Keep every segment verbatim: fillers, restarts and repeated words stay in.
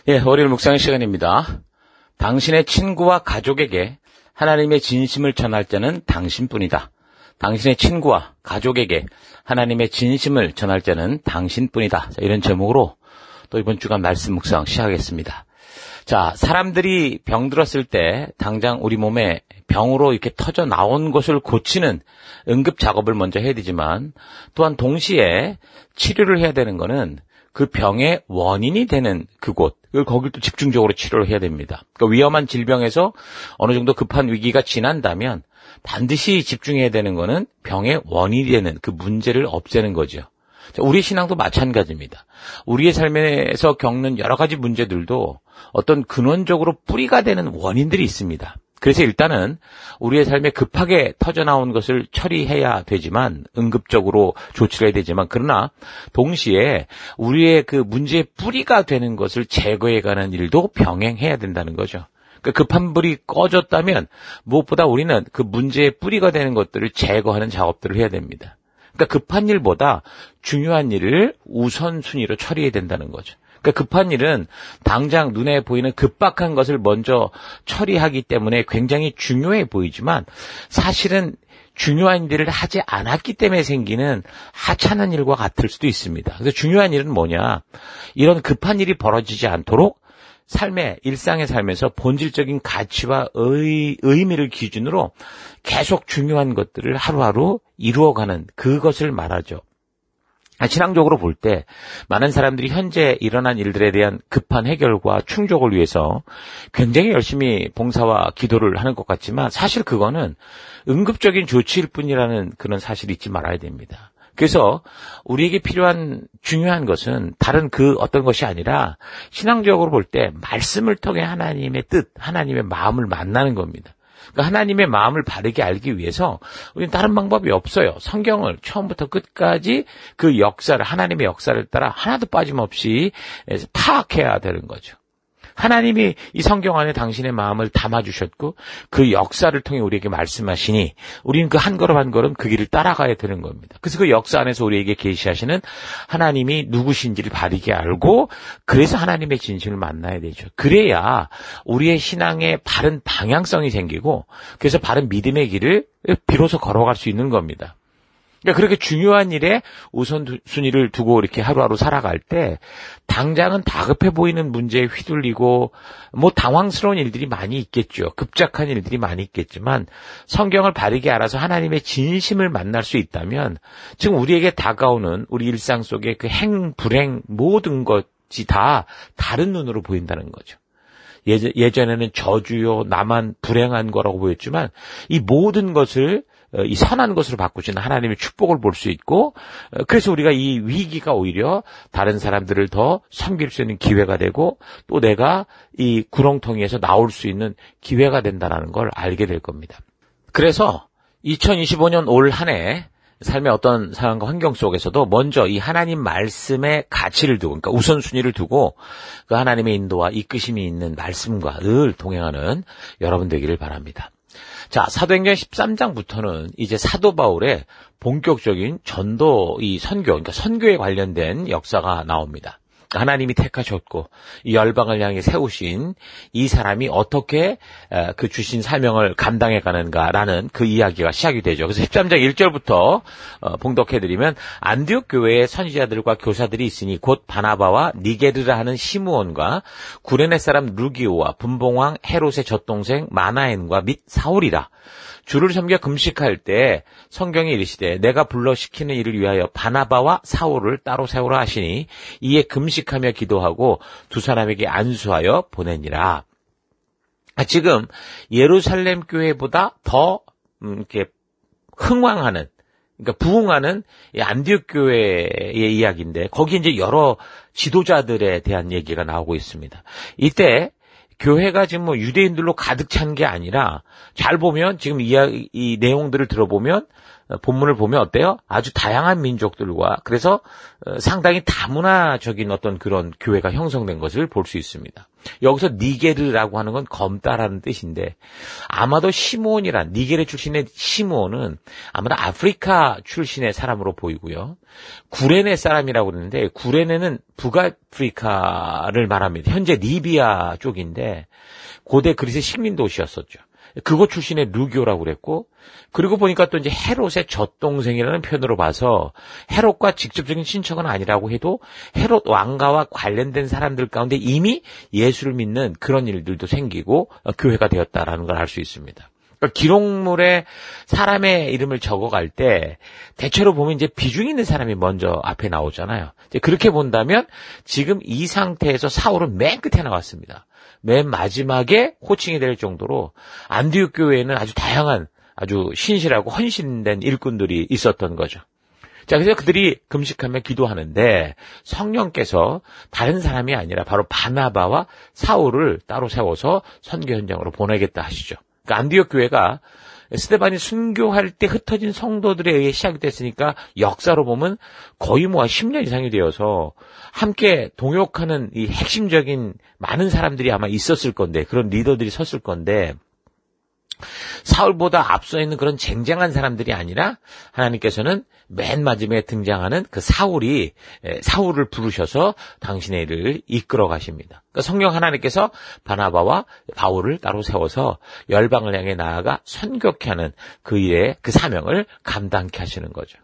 예, 월요일 묵상의 시간입니다. 당신의 친구와 가족에게 하나님의 진심을 전할 자는 당신뿐이다. 당신의 친구와 가족에게 하나님의 진심을 전할 자는 당신뿐이다. 자, 이런 제목으로 또 이번 주간 말씀 묵상 시작하겠습니다. 자, 사람들이 병들었을 때 당장 우리 몸에 병으로 이렇게 터져 나온 것을 고치는 응급 작업을 먼저 해야 되지만, 또한 동시에 치료를 해야 되는 거는 그 병의 원인이 되는 그곳, 거길 또 집중적으로 치료를 해야 됩니다. 그러니까 위험한 질병에서 어느 정도 급한 위기가 지난다면 반드시 집중해야 되는 거는 병의 원인이 되는 그 문제를 없애는 거죠. 우리 신앙도 마찬가지입니다. 우리의 삶에서 겪는 여러 가지 문제들도 어떤 근원적으로 뿌리가 되는 원인들이 있습니다. 그래서 일단은 우리의 삶에 급하게 터져나온 것을 처리해야 되지만, 응급적으로 조치를 해야 되지만, 그러나 동시에 우리의 그 문제의 뿌리가 되는 것을 제거해가는 일도 병행해야 된다는 거죠. 그러니까 급한 불이 꺼졌다면 무엇보다 우리는 그 문제의 뿌리가 되는 것들을 제거하는 작업들을 해야 됩니다. 그러니까 급한 일보다 중요한 일을 우선순위로 처리해야 된다는 거죠. 그러니까 급한 일은 당장 눈에 보이는 급박한 것을 먼저 처리하기 때문에 굉장히 중요해 보이지만, 사실은 중요한 일을 하지 않았기 때문에 생기는 하찮은 일과 같을 수도 있습니다. 그래서 중요한 일은 뭐냐? 이런 급한 일이 벌어지지 않도록 삶의, 일상의 삶에서 본질적인 가치와 의, 의미를 기준으로 계속 중요한 것들을 하루하루 이루어가는 그것을 말하죠. 신앙적으로 볼 때 많은 사람들이 현재 일어난 일들에 대한 급한 해결과 충족을 위해서 굉장히 열심히 봉사와 기도를 하는 것 같지만, 사실 그거는 응급적인 조치일 뿐이라는 그런 사실을 잊지 말아야 됩니다. 그래서 우리에게 필요한 중요한 것은 다른 그 어떤 것이 아니라, 신앙적으로 볼 때 말씀을 통해 하나님의 뜻, 하나님의 마음을 만나는 겁니다. 그러니까 하나님의 마음을 바르게 알기 위해서 우리는 다른 방법이 없어요. 성경을 처음부터 끝까지 그 역사를, 하나님의 역사를 따라 하나도 빠짐없이 파악해야 되는 거죠. 하나님이 이 성경 안에 당신의 마음을 담아주셨고 그 역사를 통해 우리에게 말씀하시니 우리는 그 한 걸음 한 걸음 그 길을 따라가야 되는 겁니다. 그래서 그 역사 안에서 우리에게 계시하시는 하나님이 누구신지를 바르게 알고, 그래서 하나님의 진심을 만나야 되죠. 그래야 우리의 신앙에 바른 방향성이 생기고, 그래서 바른 믿음의 길을 비로소 걸어갈 수 있는 겁니다. 그러니까 그렇게 중요한 일에 우선순위를 두고 이렇게 하루하루 살아갈 때 당장은 다급해 보이는 문제에 휘둘리고 뭐 당황스러운 일들이 많이 있겠죠. 급작한 일들이 많이 있겠지만, 성경을 바르게 알아서 하나님의 진심을 만날 수 있다면 지금 우리에게 다가오는 우리 일상 속의 그 행, 불행 모든 것이 다 다른 눈으로 보인다는 거죠. 예전에는 저주요, 나만 불행한 거라고 보였지만 이 모든 것을 이 선한 것으로 바꾸시는 하나님의 축복을 볼 수 있고, 그래서 우리가 이 위기가 오히려 다른 사람들을 더 섬길 수 있는 기회가 되고, 또 내가 이 구렁텅이에서 나올 수 있는 기회가 된다는 걸 알게 될 겁니다. 그래서 이천이십오 년 올 한 해 삶의 어떤 상황과 환경 속에서도 먼저 이 하나님 말씀의 가치를 두고, 그러니까 우선순위를 두고 그 하나님의 인도와 이끄심이 있는 말씀과 늘 동행하는 여러분 되기를 바랍니다. 자, 사도행전 십삼 장부터는 이제 사도 바울의 본격적인 전도, 이 선교, 그러니까 선교에 관련된 역사가 나옵니다. 하나님이 택하셨고 이 열방을 향해 세우신 이 사람이 어떻게 그 주신 사명을 감당해 가는가라는 그 이야기가 시작이 되죠. 그래서 십삼 장 일 절부터 봉독해드리면, 안디옥 교회에 선지자들과 교사들이 있으니 곧 바나바와 니게르라 하는 시므온과 구레네 사람 루기오와 분봉왕 헤롯의 젖동생 마나엔과 및 사울이라. 주를 섬겨 금식할 때 성경에 이르시되 내가 불러 시키는 일을 위하여 바나바와 사울을 따로 세우라 하시니 이에 금식하며 기도하고 두 사람에게 안수하여 보내니라. 지금 예루살렘 교회보다 더 음, 이렇게 흥왕하는, 그러니까 부흥하는 안디옥 교회의 이야기인데, 거기 이제 여러 지도자들에 대한 얘기가 나오고 있습니다. 이때 교회가 지금 뭐 유대인들로 가득 찬 게 아니라, 잘 보면 지금 이, 이 내용들을 들어보면 본문을 보면 어때요? 아주 다양한 민족들과 그래서 상당히 다문화적인 어떤 그런 교회가 형성된 것을 볼 수 있습니다. 여기서 니게르라고 하는 건 검다라는 뜻인데 아마도 시므온이란 니게르 출신의 시므온은 아마도 아프리카 출신의 사람으로 보이고요. 구레네 사람이라고 그러는데 구레네는 북아프리카를 말합니다. 현재 리비아 쪽인데 고대 그리스의 식민 도시였었죠. 그곳 출신의 루교라고 그랬고, 그리고 보니까 또 이제 헤롯의 젖동생이라는 표현으로 봐서 헤롯과 직접적인 친척은 아니라고 해도 헤롯 왕가와 관련된 사람들 가운데 이미 예수를 믿는 그런 일들도 생기고 교회가 되었다라는 걸 알 수 있습니다. 그러니까 기록물에 사람의 이름을 적어갈 때 대체로 보면 이제 비중 있는 사람이 먼저 앞에 나오잖아요. 이제 그렇게 본다면 지금 이 상태에서 사울은 맨 끝에 나왔습니다. 맨 마지막에 호칭이 될 정도로 안디옥 교회에는 아주 다양한 아주 신실하고 헌신된 일꾼들이 있었던 거죠. 자, 그래서 그들이 금식하며 기도하는데 성령께서 다른 사람이 아니라 바로 바나바와 사울을 따로 세워서 선교 현장으로 보내겠다 하시죠. 그러니까 안디옥 교회가 스데반이 순교할 때 흩어진 성도들에 의해 시작이 됐으니까 역사로 보면 거의 뭐 십 년 이상이 되어서 함께 동역하는 이 핵심적인 많은 사람들이 아마 있었을 건데 그런 리더들이 섰을 건데 사울보다 앞서 있는 그런 쟁쟁한 사람들이 아니라 하나님께서는 맨 마지막에 등장하는 그 사울이 사울을 부르셔서 당신의 일을 이끌어 가십니다. 그러니까 성령 하나님께서 바나바와 바울을 따로 세워서 열방을 향해 나아가 선교케 하는 그 일의 그 사명을 감당케 하시는 거죠.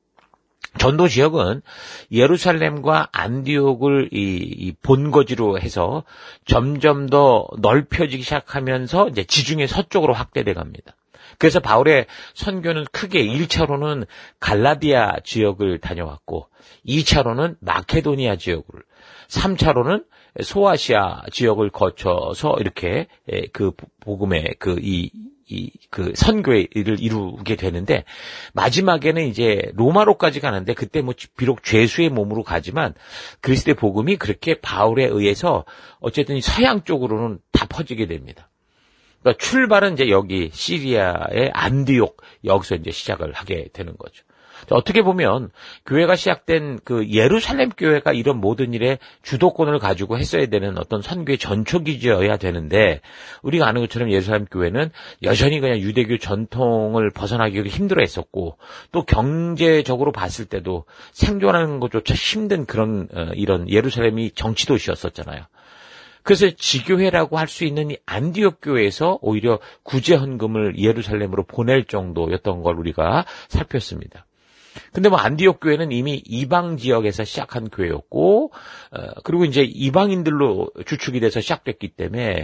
전도 지역은 예루살렘과 안디옥을 이, 이 본거지로 해서 점점 더 넓혀지기 시작하면서 이제 지중해 서쪽으로 확대돼 갑니다. 그래서 바울의 선교는 크게 일 차로는 갈라디아 지역을 다녀왔고 이 차로는 마케도니아 지역을, 삼 차로는 소아시아 지역을 거쳐서 이렇게 그 복음의 그 이 이, 그, 선교의 일을 이루게 되는데, 마지막에는 이제 로마로까지 가는데, 그때 뭐, 비록 죄수의 몸으로 가지만, 그리스도의 복음이 그렇게 바울에 의해서, 어쨌든 이 서양 쪽으로는 다 퍼지게 됩니다. 그러니까 출발은 이제 여기, 시리아의 안디옥, 여기서 이제 시작을 하게 되는 거죠. 어떻게 보면 교회가 시작된 그 예루살렘 교회가 이런 모든 일에 주도권을 가지고 했어야 되는 어떤 선교의 전초기지여야 되는데 우리가 아는 것처럼 예루살렘 교회는 여전히 그냥 유대교 전통을 벗어나기 힘들어했었고 또 경제적으로 봤을 때도 생존하는 것조차 힘든 그런 어, 이런 예루살렘이 정치도시였었잖아요. 그래서 지교회라고 할 수 있는 이 안디옥 교회에서 오히려 구제헌금을 예루살렘으로 보낼 정도였던 걸 우리가 살폈습니다. 근데 뭐 안디옥 교회는 이미 이방 지역에서 시작한 교회였고, 어, 그리고 이제 이방인들로 주축이 돼서 시작됐기 때문에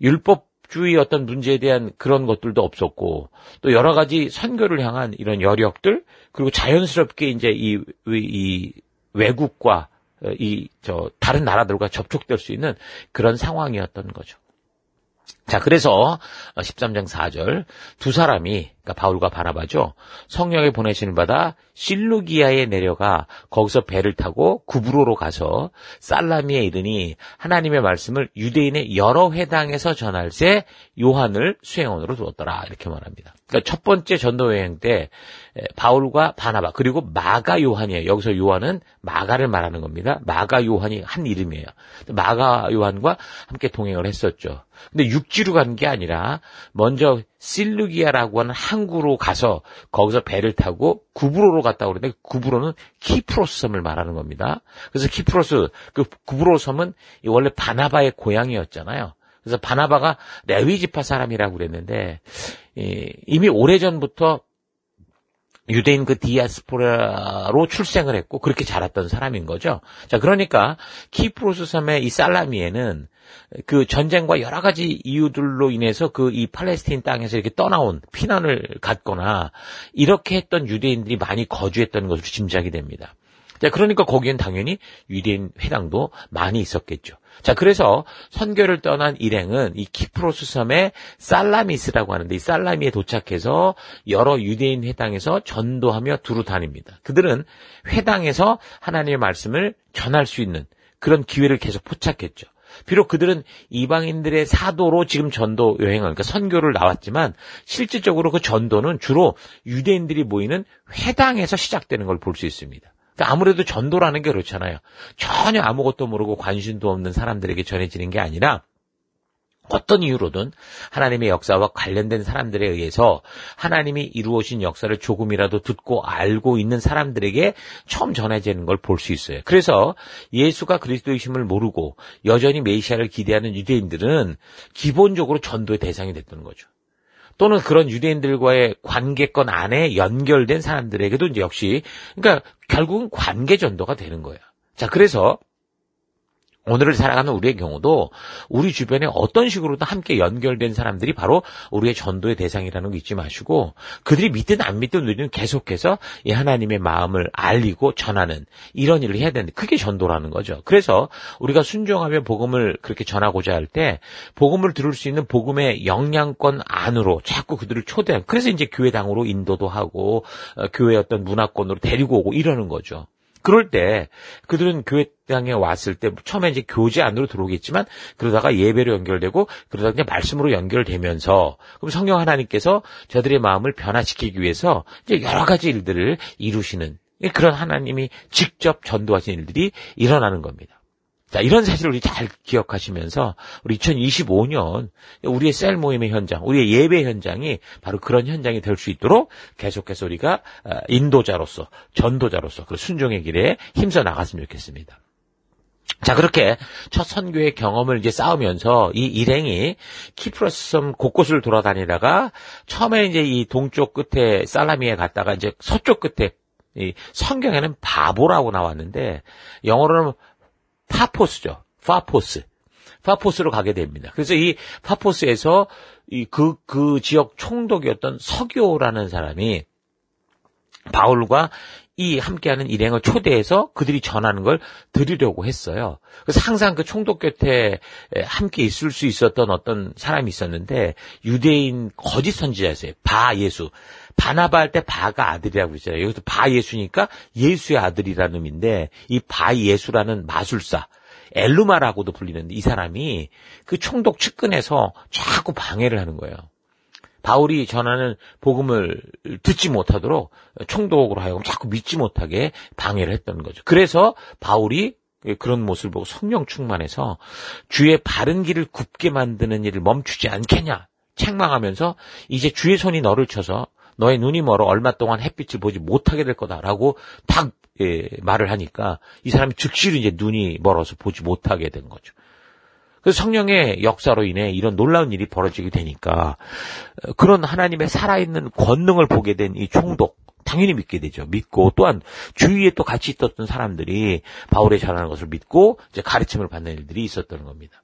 율법주의 어떤 문제에 대한 그런 것들도 없었고, 또 여러 가지 선교를 향한 이런 여력들, 그리고 자연스럽게 이제 이, 이 외국과 이, 저, 다른 나라들과 접촉될 수 있는 그런 상황이었던 거죠. 자, 그래서 십삼 장 사 절 두 사람이 그러니까 바울과 바나바죠. 성령의 보내심을 받아 실루기아에 내려가 거기서 배를 타고 구브로로 가서 살라미에 이르니 하나님의 말씀을 유대인의 여러 회당에서 전할새 요한을 수행원으로 두었더라 이렇게 말합니다. 그러니까 첫 번째 전도 여행 때 바울과 바나바 그리고 마가 요한이에요. 여기서 요한은 마가를 말하는 겁니다. 마가 요한이 한 이름이에요. 마가 요한과 함께 동행을 했었죠. 근데 육지로 간 게 아니라 먼저 실루기아라고 하는 항구로 가서 거기서 배를 타고 구브로로 갔다고 그러는데 구브로는 키프로스 섬을 말하는 겁니다. 그래서 키프로스 그 구브로 섬은 원래 바나바의 고향이었잖아요. 그래서 바나바가 레위 지파 사람이라고 그랬는데 이미 오래전부터 유대인 그 디아스포라로 출생을 했고 그렇게 자랐던 사람인 거죠. 자, 그러니까 키프로스 섬의 이 살라미에는 그 전쟁과 여러 가지 이유들로 인해서 그 이 팔레스타인 땅에서 이렇게 떠나온 피난을 갔거나 이렇게 했던 유대인들이 많이 거주했던 것으로 짐작이 됩니다. 자, 그러니까 거기엔 당연히 유대인 회당도 많이 있었겠죠. 자, 그래서 선교를 떠난 일행은 이 키프로스 섬의 살라미스라고 하는데 이 살라미에 도착해서 여러 유대인 회당에서 전도하며 두루 다닙니다. 그들은 회당에서 하나님의 말씀을 전할 수 있는 그런 기회를 계속 포착했죠. 비록 그들은 이방인들의 사도로 지금 전도 여행을, 그러니까 선교를 나왔지만 실질적으로 그 전도는 주로 유대인들이 모이는 회당에서 시작되는 걸 볼 수 있습니다. 그러니까 아무래도 전도라는 게 그렇잖아요. 전혀 아무것도 모르고 관심도 없는 사람들에게 전해지는 게 아니라 어떤 이유로든 하나님의 역사와 관련된 사람들에 의해서 하나님이 이루어진 역사를 조금이라도 듣고 알고 있는 사람들에게 처음 전해지는 걸 볼 수 있어요. 그래서 예수가 그리스도이심을 모르고 여전히 메시아를 기대하는 유대인들은 기본적으로 전도의 대상이 됐던 거죠. 또는 그런 유대인들과의 관계권 안에 연결된 사람들에게도 이제 역시, 그러니까 결국은 관계 전도가 되는 거예요. 자, 그래서 오늘을 살아가는 우리의 경우도 우리 주변에 어떤 식으로든 함께 연결된 사람들이 바로 우리의 전도의 대상이라는 거 잊지 마시고, 그들이 믿든 안 믿든 우리는 계속해서 이 하나님의 마음을 알리고 전하는 이런 일을 해야 되는데, 그게 전도라는 거죠. 그래서 우리가 순종하며 복음을 그렇게 전하고자 할 때 복음을 들을 수 있는 복음의 영향권 안으로 자꾸 그들을 초대하는, 그래서 이제 교회당으로 인도도 하고 어, 교회 어떤 문화권으로 데리고 오고 이러는 거죠. 그럴 때 그들은 교회당에 왔을 때 처음에 이제 교제 안으로 들어오겠지만 그러다가 예배로 연결되고 그러다가 그냥 말씀으로 연결되면서, 그럼 성령 하나님께서 저들의 마음을 변화시키기 위해서 이제 여러 가지 일들을 이루시는 그런 하나님이 직접 전도하신 일들이 일어나는 겁니다. 자, 이런 사실을 우리 잘 기억하시면서 우리 이천이십오 년 우리의 셀 모임의 현장, 우리의 예배 현장이 바로 그런 현장이 될 수 있도록 계속해서 우리가 인도자로서, 전도자로서 그 순종의 길에 힘써 나갔으면 좋겠습니다. 자, 그렇게 첫 선교의 경험을 이제 쌓으면서 이 일행이 키프로스 섬 곳곳을 돌아다니다가 처음에 이제 이 동쪽 끝에 살라미에 갔다가 이제 서쪽 끝에, 이 성경에는 바보라고 나왔는데 영어로는 파포스죠. 파포스. 파포스로 가게 됩니다. 그래서 이 파포스에서 이 그, 그 지역 총독이었던 서교라는 사람이 바울과 이 함께하는 일행을 초대해서 그들이 전하는 걸 들으려고 했어요. 그래서 항상 그 총독 곁에 함께 있을 수 있었던 어떤 사람이 있었는데, 유대인 거짓 선지자였어요. 바 예수. 바나바 할 때 바가 아들이라고 그러잖아요. 여기서 바 예수니까 예수의 아들이라는 의미인데, 이 바 예수라는 마술사, 엘루마라고도 불리는데 이 사람이 그 총독 측근에서 자꾸 방해를 하는 거예요. 바울이 전하는 복음을 듣지 못하도록 총독으로 하여금 자꾸 믿지 못하게 방해를 했던 거죠. 그래서 바울이 그런 모습을 보고 성령 충만해서 주의 바른 길을 굽게 만드는 일을 멈추지 않겠냐 책망하면서, 이제 주의 손이 너를 쳐서 너의 눈이 멀어 얼마 동안 햇빛을 보지 못하게 될 거다라고 딱 예, 말을 하니까 이 사람이 즉시로 이제 눈이 멀어서 보지 못하게 된 거죠. 그래서 성령의 역사로 인해 이런 놀라운 일이 벌어지게 되니까 그런 하나님의 살아있는 권능을 보게 된 이 총독, 당연히 믿게 되죠. 믿고 또한 주위에 또 같이 있었던 사람들이 바울의 전하는 것을 믿고 이제 가르침을 받는 일들이 있었던 겁니다.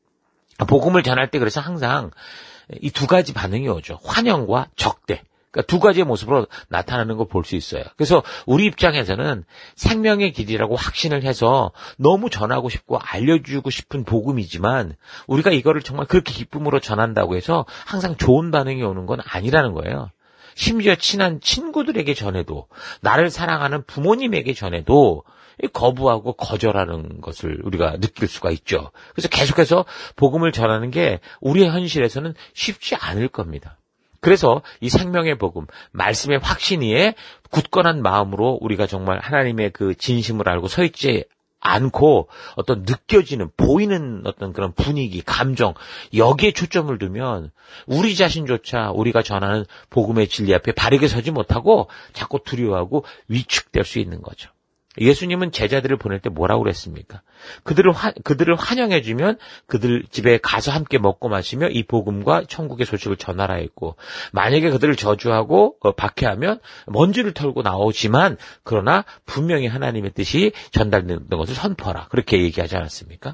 복음을 전할 때 그래서 항상 이 두 가지 반응이 오죠. 환영과 적대. 그러니까 두 가지의 모습으로 나타나는 걸 볼 수 있어요. 그래서 우리 입장에서는 생명의 길이라고 확신을 해서 너무 전하고 싶고 알려주고 싶은 복음이지만, 우리가 이거를 정말 그렇게 기쁨으로 전한다고 해서 항상 좋은 반응이 오는 건 아니라는 거예요. 심지어 친한 친구들에게 전해도, 나를 사랑하는 부모님에게 전해도 거부하고 거절하는 것을 우리가 느낄 수가 있죠. 그래서 계속해서 복음을 전하는 게 우리의 현실에서는 쉽지 않을 겁니다. 그래서 이 생명의 복음, 말씀의 확신 위에 굳건한 마음으로 우리가 정말 하나님의 그 진심을 알고 서 있지 않고 어떤 느껴지는, 보이는 어떤 그런 분위기, 감정, 여기에 초점을 두면 우리 자신조차 우리가 전하는 복음의 진리 앞에 바르게 서지 못하고 자꾸 두려워하고 위축될 수 있는 거죠. 예수님은 제자들을 보낼 때 뭐라고 그랬습니까? 그들을 화, 그들을 환영해주면 그들 집에 가서 함께 먹고 마시며 이 복음과 천국의 소식을 전하라 했고, 만약에 그들을 저주하고 어, 박해하면 먼지를 털고 나오지만 그러나 분명히 하나님의 뜻이 전달되는 것을 선포하라, 그렇게 얘기하지 않았습니까?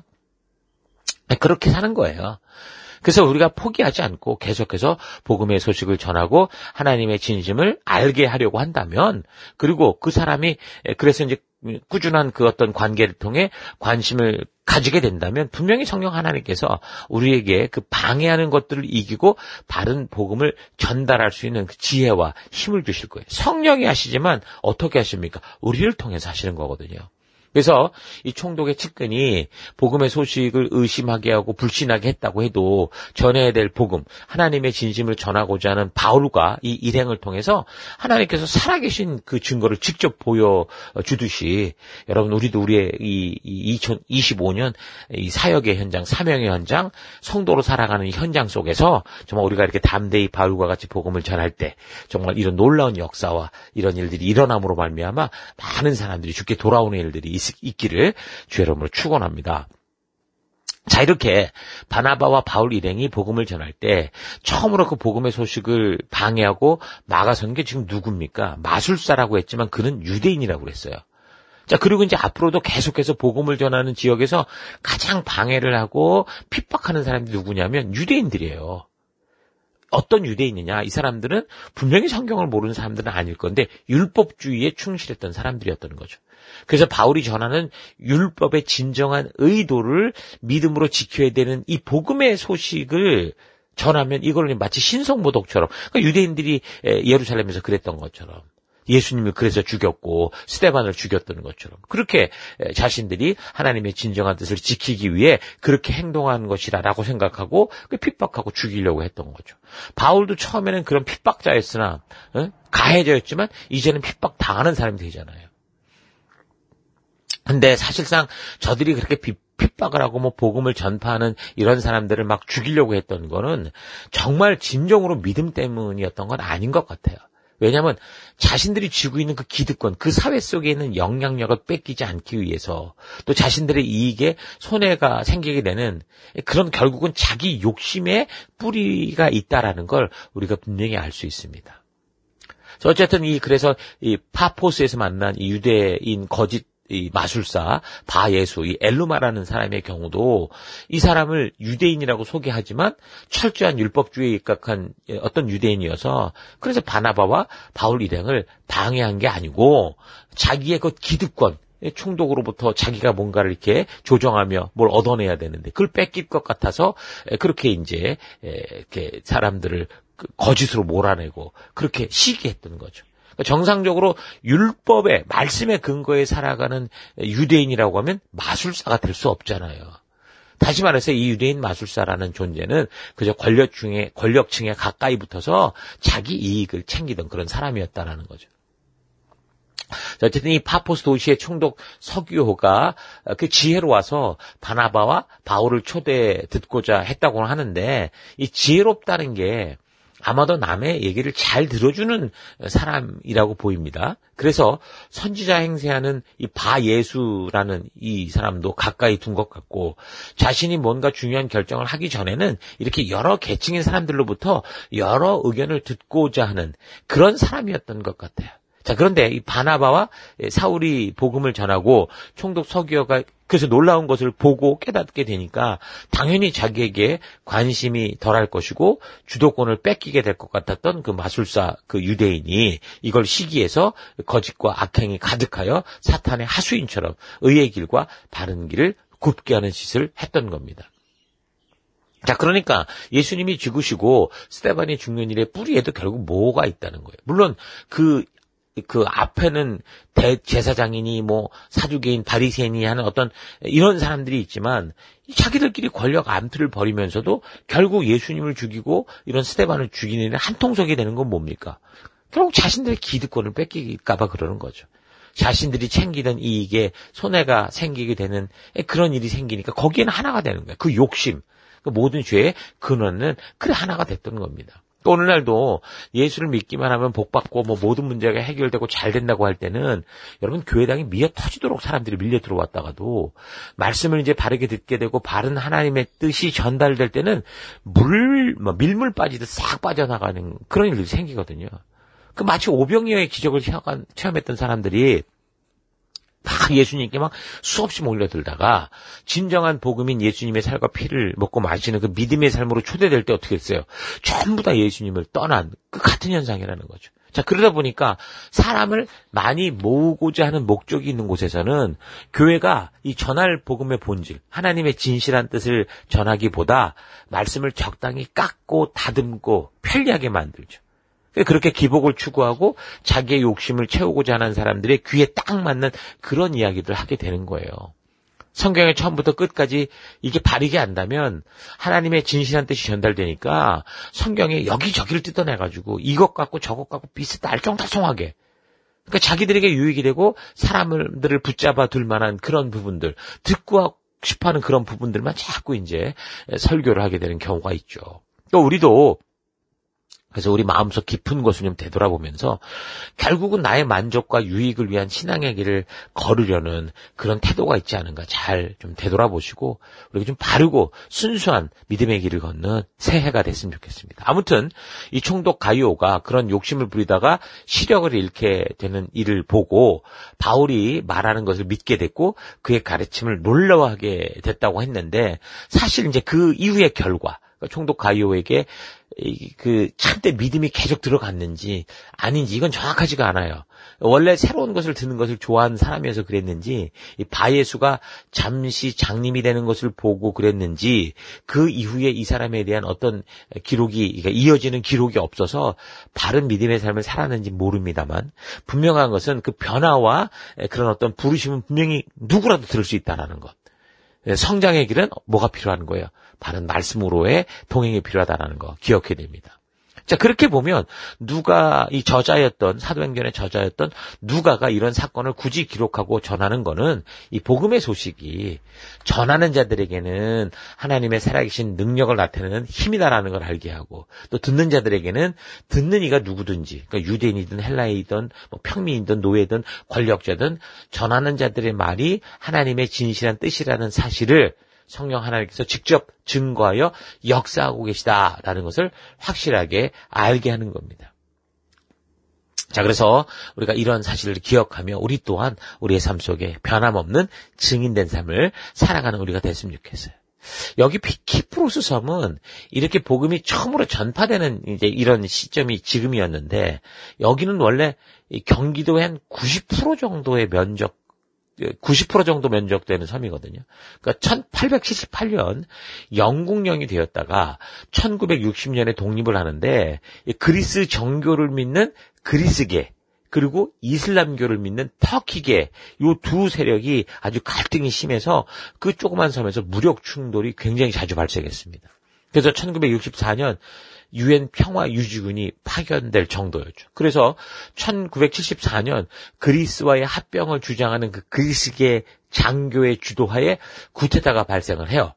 그렇게 사는 거예요. 그래서 우리가 포기하지 않고 계속해서 복음의 소식을 전하고 하나님의 진심을 알게 하려고 한다면, 그리고 그 사람이 그래서 이제 꾸준한 그 어떤 관계를 통해 관심을 가지게 된다면 분명히 성령 하나님께서 우리에게 그 방해하는 것들을 이기고 바른 복음을 전달할 수 있는 그 지혜와 힘을 주실 거예요. 성령이 하시지만 어떻게 하십니까? 우리를 통해서 하시는 거거든요. 그래서 이 총독의 측근이 복음의 소식을 의심하게 하고 불신하게 했다고 해도 전해야 될 복음, 하나님의 진심을 전하고자 하는 바울과 이 일행을 통해서 하나님께서 살아계신 그 증거를 직접 보여주듯이 여러분 우리도 우리의 이 이천이십오 년 이 사역의 현장, 사명의 현장, 성도로 살아가는 현장 속에서 정말 우리가 이렇게 담대히 바울과 같이 복음을 전할 때 정말 이런 놀라운 역사와 이런 일들이 일어남으로 말미암아 많은 사람들이 주께 돌아오는 일들이 있, 있기를 주의 이름으로 축원합니다. 자, 이렇게 바나바와 바울 일행이 복음을 전할 때 처음으로 그 복음의 소식을 방해하고 막아선 게 지금 누굽니까? 마술사라고 했지만 그는 유대인이라고 그랬어요. 자, 그리고 이제 앞으로도 계속해서 복음을 전하는 지역에서 가장 방해를 하고 핍박하는 사람들이 누구냐면 유대인들이에요. 어떤 유대인이냐? 이 사람들은 분명히 성경을 모르는 사람들은 아닐 건데 율법주의에 충실했던 사람들이었던 거죠. 그래서 바울이 전하는 율법의 진정한 의도를 믿음으로 지켜야 되는 이 복음의 소식을 전하면 이걸 마치 신성모독처럼, 그러니까 유대인들이 예루살렘에서 그랬던 것처럼, 예수님을 그래서 죽였고 스데반을 죽였던 것처럼 그렇게 자신들이 하나님의 진정한 뜻을 지키기 위해 그렇게 행동한 것이라고 생각하고 핍박하고 죽이려고 했던 거죠. 바울도 처음에는 그런 핍박자였으나 어? 가해자였지만 이제는 핍박 당하는 사람이 되잖아요. 근데 사실상 저들이 그렇게 비, 핍박을 하고 뭐 복음을 전파하는 이런 사람들을 막 죽이려고 했던 거는 정말 진정으로 믿음 때문이었던 건 아닌 것 같아요. 왜냐하면 자신들이 쥐고 있는 그 기득권, 그 사회 속에 있는 영향력을 뺏기지 않기 위해서 또 자신들의 이익에 손해가 생기게 되는 그런 결국은 자기 욕심의 뿌리가 있다라는 걸 우리가 분명히 알 수 있습니다. 어쨌든 이 그래서 이 파포스에서 만난 이 유대인 거짓 이 마술사 바예수, 이 엘루마라는 사람의 경우도 이 사람을 유대인이라고 소개하지만 철저한 율법주의에 입각한 어떤 유대인이어서 그래서 바나바와 바울 일행을 방해한 게 아니고 자기의 그 기득권, 총독으로부터 자기가 뭔가를 이렇게 조정하며 뭘 얻어내야 되는데 그걸 뺏길 것 같아서 그렇게 이제 이렇게 사람들을 거짓으로 몰아내고 그렇게 시기했던 거죠. 정상적으로 율법의 말씀의 근거에 살아가는 유대인이라고 하면 마술사가 될 수 없잖아요. 다시 말해서 이 유대인 마술사라는 존재는 그저 권력층에, 권력층에 가까이 붙어서 자기 이익을 챙기던 그런 사람이었다라는 거죠. 어쨌든 이 파포스 도시의 총독 서기호가 그 지혜로 와서 바나바와 바울을 초대 듣고자 했다고 하는데 이 지혜롭다는 게 아마도 남의 얘기를 잘 들어주는 사람이라고 보입니다. 그래서 선지자 행세하는 이 바예수라는 이 사람도 가까이 둔 것 같고 자신이 뭔가 중요한 결정을 하기 전에는 이렇게 여러 계층의 사람들로부터 여러 의견을 듣고자 하는 그런 사람이었던 것 같아요. 자, 그런데 이 바나바와 사울이 복음을 전하고 총독 서기어가 그래서 놀라운 것을 보고 깨닫게 되니까 당연히 자기에게 관심이 덜할 것이고 주도권을 뺏기게 될 것 같았던 그 마술사 그 유대인이 이걸 시기해서 거짓과 악행이 가득하여 사탄의 하수인처럼 의의 길과 바른 길을 굽게 하는 짓을 했던 겁니다. 자, 그러니까 예수님이 죽으시고 스데반이 죽는 일의 뿌리에도 결국 뭐가 있다는 거예요. 물론 그 그 앞에는 대제사장이니 뭐 사두개인 바리새인이 하는 어떤 이런 사람들이 있지만 자기들끼리 권력 암투를 벌이면서도 결국 예수님을 죽이고 이런 스데반을 죽이는 일에 한통속이 되는 건 뭡니까? 결국 자신들의 기득권을 뺏길까 봐 그러는 거죠. 자신들이 챙기던 이익에 손해가 생기게 되는 그런 일이 생기니까 거기에는 하나가 되는 거예요. 그 욕심, 그 모든 죄의 근원은 그래 하나가 됐던 겁니다. 또 오늘날도 예수를 믿기만 하면 복받고 뭐 모든 문제가 해결되고 잘 된다고 할 때는 여러분 교회당이 미어 터지도록 사람들이 밀려 들어왔다가도 말씀을 이제 바르게 듣게 되고 바른 하나님의 뜻이 전달될 때는 물, 뭐 밀물 빠지듯 싹 빠져나가는 그런 일들이 생기거든요. 그 마치 오병이어의 기적을 체험했던 사람들이 막 예수님께 막 수없이 몰려들다가 진정한 복음인 예수님의 살과 피를 먹고 마시는 그 믿음의 삶으로 초대될 때 어떻게 했어요? 전부 다 예수님을 떠난 그 같은 현상이라는 거죠. 자, 그러다 보니까 사람을 많이 모으고자 하는 목적이 있는 곳에서는 교회가 이 전할 복음의 본질, 하나님의 진실한 뜻을 전하기보다 말씀을 적당히 깎고 다듬고 편리하게 만들죠. 그렇게 기복을 추구하고 자기의 욕심을 채우고자 하는 사람들의 귀에 딱 맞는 그런 이야기들을 하게 되는 거예요. 성경의 처음부터 끝까지 이게 바르게 안다면 하나님의 진실한 뜻이 전달되니까 성경에 여기저기를 뜯어내가지고 이것 갖고 저것 갖고 비슷 알쏭달쏭하게, 그러니까 자기들에게 유익이 되고 사람들을 붙잡아 둘 만한 그런 부분들, 듣고 싶어하는 그런 부분들만 자꾸 이제 설교를 하게 되는 경우가 있죠. 또 우리도 그래서 우리 마음속 깊은 곳을 좀 되돌아보면서 결국은 나의 만족과 유익을 위한 신앙의 길을 걸으려는 그런 태도가 있지 않은가 잘 좀 되돌아보시고 우리가 좀 바르고 순수한 믿음의 길을 걷는 새해가 됐으면 좋겠습니다. 아무튼 이 총독 가이오가 그런 욕심을 부리다가 시력을 잃게 되는 일을 보고 바울이 말하는 것을 믿게 됐고 그의 가르침을 놀라워하게 됐다고 했는데, 사실 이제 그 이후의 결과, 총독 가이오에게 그 참때 믿음이 계속 들어갔는지 아닌지 이건 정확하지가 않아요. 원래 새로운 것을 듣는 것을 좋아하는 사람이어서 그랬는지, 이 바예수가 잠시 장님이 되는 것을 보고 그랬는지, 그 이후에 이 사람에 대한 어떤 기록이, 그러니까 이어지는 기록이 없어서 바른 믿음의 삶을 살았는지 모릅니다만, 분명한 것은 그 변화와 그런 어떤 부르심은 분명히 누구라도 들을 수 있다는 것. 성장의 길은 뭐가 필요한 거예요? 바른 말씀으로의 동행이 필요하다는 거 기억해야 됩니다. 자, 그렇게 보면 누가 이 저자였던, 사도행전의 저자였던 누가가 이런 사건을 굳이 기록하고 전하는 거는 이 복음의 소식이 전하는 자들에게는 하나님의 살아계신 능력을 나타내는 힘이다라는 걸 알게 하고, 또 듣는 자들에게는 듣는 이가 누구든지, 그러니까 유대인이든 헬라인이든 뭐 평민이든 노예든 권력자든 전하는 자들의 말이 하나님의 진실한 뜻이라는 사실을 성령 하나님께서 직접 증거하여 역사하고 계시다라는 것을 확실하게 알게 하는 겁니다. 자, 그래서 우리가 이런 사실을 기억하며 우리 또한 우리의 삶 속에 변함없는 증인된 삶을 살아가는 우리가 됐으면 좋겠어요. 여기 키프로스 섬은 이렇게 복음이 처음으로 전파되는 이제 이런 시점이 지금이었는데, 여기는 원래 경기도의 한 구십 퍼센트 정도의 면적, 구십 퍼센트 정도 면적되는 섬이거든요. 그러니까 천팔백칠십팔 년 영국령이 되었다가 천구백육십 년에 독립을 하는데, 그리스 정교를 믿는 그리스계 그리고 이슬람교를 믿는 터키계, 요 두 세력이 아주 갈등이 심해서 그 조그만 섬에서 무력 충돌이 굉장히 자주 발생했습니다. 그래서 천구백육십사 년 유엔 평화유지군이 파견될 정도였죠. 그래서 천구백칠십사 년 그리스와의 합병을 주장하는 그 그리스계 장교의 주도하에 구테타가 발생을 해요.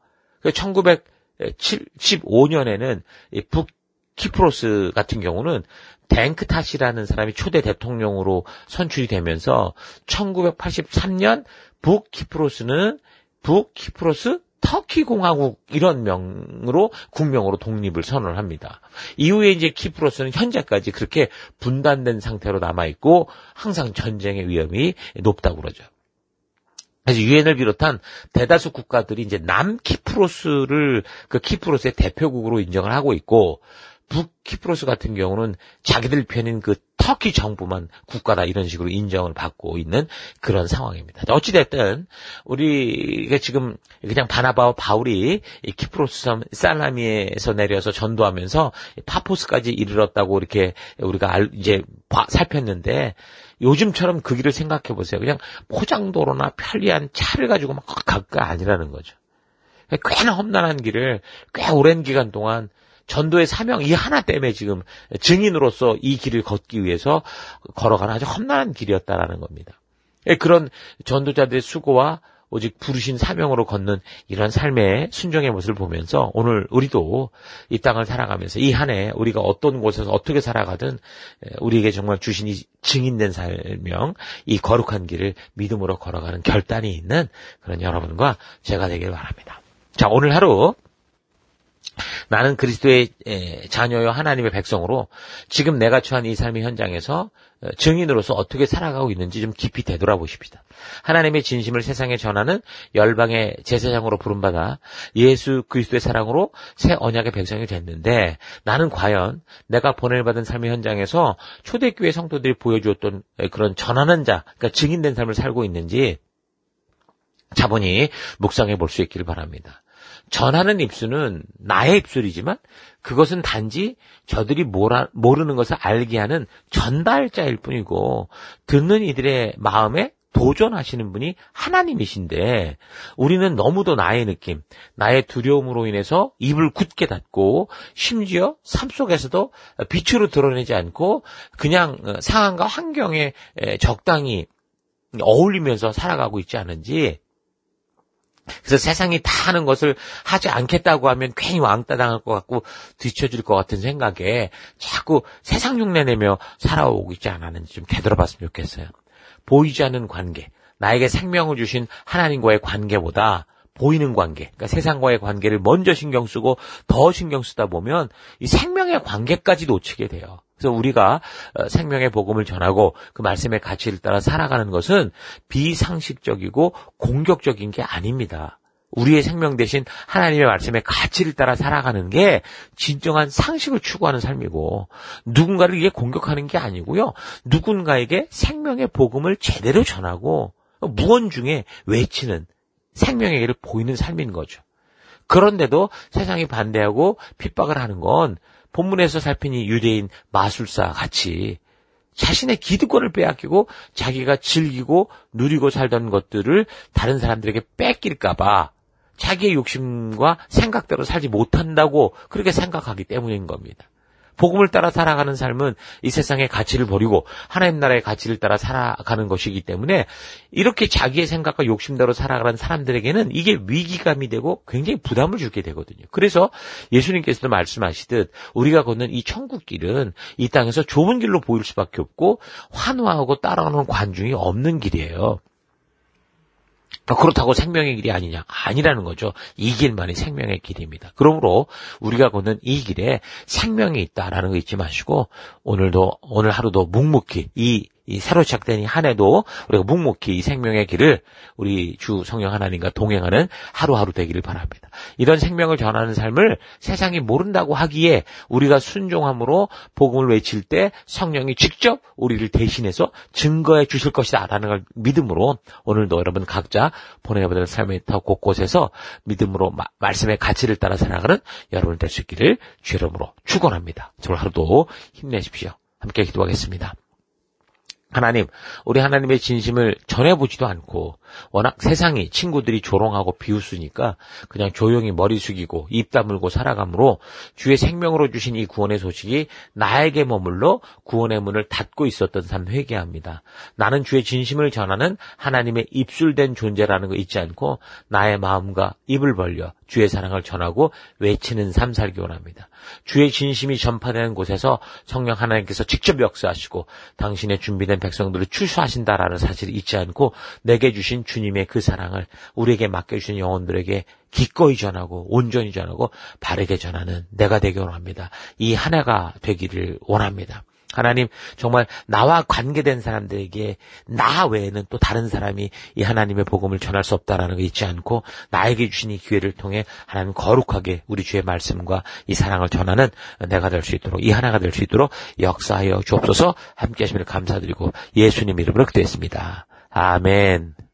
천구백칠십오 년에는 북키프로스 같은 경우는 댕크탓이라는 사람이 초대 대통령으로 선출이 되면서 천구백팔십삼 년 북키프로스는 북키프로스 터키 공화국 이런 명으로 국명으로 독립을 선언을 합니다. 이후에 이제 키프로스는 현재까지 그렇게 분단된 상태로 남아 있고 항상 전쟁의 위험이 높다고 그러죠. 그래서 유엔을 비롯한 대다수 국가들이 이제 남키프로스를 그 키프로스의 대표국으로 인정을 하고 있고, 북키프로스 같은 경우는 자기들 편인 그 터키 정부만 국가다 이런 식으로 인정을 받고 있는 그런 상황입니다. 어찌됐든 우리가 지금 그냥 바나바와 바울이 이 키프로스 섬 살라미에서 내려서 전도하면서 파포스까지 이르렀다고 이렇게 우리가 알, 이제 봐, 살폈는데, 요즘처럼 그 길을 생각해 보세요. 그냥 포장도로나 편리한 차를 가지고 막 갈 거 아니라는 거죠. 꽤나 험난한 길을 꽤 오랜 기간 동안 전도의 사명 이 하나 때문에 지금 증인으로서 이 길을 걷기 위해서 걸어가는 아주 험난한 길이었다라는 겁니다. 그런 전도자들의 수고와 오직 부르신 사명으로 걷는 이런 삶의 순종의 모습을 보면서 오늘 우리도 이 땅을 살아가면서 이 한 해 우리가 어떤 곳에서 어떻게 살아가든 우리에게 정말 주신 이 증인된 사명, 이 거룩한 길을 믿음으로 걸어가는 결단이 있는 그런 여러분과 제가 되길 바랍니다. 자, 오늘 하루 나는 그리스도의 자녀요 하나님의 백성으로 지금 내가 처한 이 삶의 현장에서 증인으로서 어떻게 살아가고 있는지 좀 깊이 되돌아보십시다. 하나님의 진심을 세상에 전하는 열방의 제사장으로 부름받아 예수 그리스도의 사랑으로 새 언약의 백성이 됐는데, 나는 과연 내가 보냄받은 삶의 현장에서 초대교회 성도들이 보여주었던 그런 전하는 자, 그러니까 증인된 삶을 살고 있는지 자본이 묵상해 볼 수 있기를 바랍니다. 전하는 입술은 나의 입술이지만 그것은 단지 저들이 모라, 모르는 것을 알게 하는 전달자일 뿐이고 듣는 이들의 마음에 도전하시는 분이 하나님이신데 우리는 너무도 나의 느낌, 나의 두려움으로 인해서 입을 굳게 닫고 심지어 삶 속에서도 빛으로 드러내지 않고 그냥 상황과 환경에 적당히 어울리면서 살아가고 있지 않은지. 그래서 세상이 다 하는 것을 하지 않겠다고 하면 괜히 왕따 당할 것 같고 뒤처질 것 같은 생각에 자꾸 세상 흉내내며 살아오고 있지 않았는지 좀 되돌아봤으면 좋겠어요. 보이지 않는 관계, 나에게 생명을 주신 하나님과의 관계보다 보이는 관계, 그러니까 세상과의 관계를 먼저 신경 쓰고 더 신경 쓰다 보면 이 생명의 관계까지 놓치게 돼요. 그래서 우리가 생명의 복음을 전하고 그 말씀의 가치를 따라 살아가는 것은 비상식적이고 공격적인 게 아닙니다. 우리의 생명 대신 하나님의 말씀의 가치를 따라 살아가는 게 진정한 상식을 추구하는 삶이고 누군가를 이게 공격하는 게 아니고요. 누군가에게 생명의 복음을 제대로 전하고 무언중에 외치는 생명의 길을 보이는 삶인 거죠. 그런데도 세상이 반대하고 핍박을 하는 건 본문에서 살핀 이 유대인 마술사 같이 자신의 기득권을 빼앗기고 자기가 즐기고 누리고 살던 것들을 다른 사람들에게 뺏길까 봐 자기의 욕심과 생각대로 살지 못한다고 그렇게 생각하기 때문인 겁니다. 복음을 따라 살아가는 삶은 이 세상의 가치를 버리고 하나님 나라의 가치를 따라 살아가는 것이기 때문에 이렇게 자기의 생각과 욕심대로 살아가는 사람들에게는 이게 위기감이 되고 굉장히 부담을 주게 되거든요. 그래서 예수님께서도 말씀하시듯 우리가 걷는 이 천국길은 이 땅에서 좁은 길로 보일 수밖에 없고 환호하고 따라오는 관중이 없는 길이에요. 그렇다고 생명의 길이 아니냐? 아니라는 거죠. 이 길만이 생명의 길입니다. 그러므로 우리가 걷는 이 길에 생명이 있다라는 거 잊지 마시고 오늘도 오늘 하루도 묵묵히 이, 이 새로 시작된 이 한 해도 우리가 묵묵히 이 생명의 길을 우리 주 성령 하나님과 동행하는 하루하루 되기를 바랍니다. 이런 생명을 전하는 삶을 세상이 모른다고 하기에 우리가 순종함으로 복음을 외칠 때 성령이 직접 우리를 대신해서 증거해 주실 것이다라는 걸 믿음으로 오늘도 여러분 각자 보내보는 삶의 터 곳곳에서 믿음으로 마, 말씀의 가치를 따라 살아가는 여러분 될 수 있기를 주 이름으로 축원합니다. 오늘 하루도 힘내십시오. 함께 기도하겠습니다. 하나님, 우리 하나님의 진심을 전해보지도 않고 워낙 세상이 친구들이 조롱하고 비웃으니까 그냥 조용히 머리 숙이고 입 다물고 살아가므로 주의 생명으로 주신 이 구원의 소식이 나에게 머물러 구원의 문을 닫고 있었던 삶 회개합니다. 나는 주의 진심을 전하는 하나님의 입술된 존재라는 거 잊지 않고 나의 마음과 입을 벌려 주의 사랑을 전하고 외치는 삶 살기 원합니다. 주의 진심이 전파되는 곳에서 성령 하나님께서 직접 역사하시고 당신의 준비된 백성들을 추수하신다라는 사실을 잊지 않고 내게 주신 주님의 그 사랑을 우리에게 맡겨주신 영혼들에게 기꺼이 전하고 온전히 전하고 바르게 전하는 내가 되기 원합니다. 이 한 해가 되기를 원합니다. 하나님, 정말 나와 관계된 사람들에게 나 외에는 또 다른 사람이 이 하나님의 복음을 전할 수 없다라는 거 잊지 않고 나에게 주신 이 기회를 통해 하나님 거룩하게 우리 주의 말씀과 이 사랑을 전하는 내가 될 수 있도록 이 하나가 될 수 있도록 역사하여 주옵소서. 함께 하시면 감사드리고 예수님 이름으로 기도했습니다. 아멘.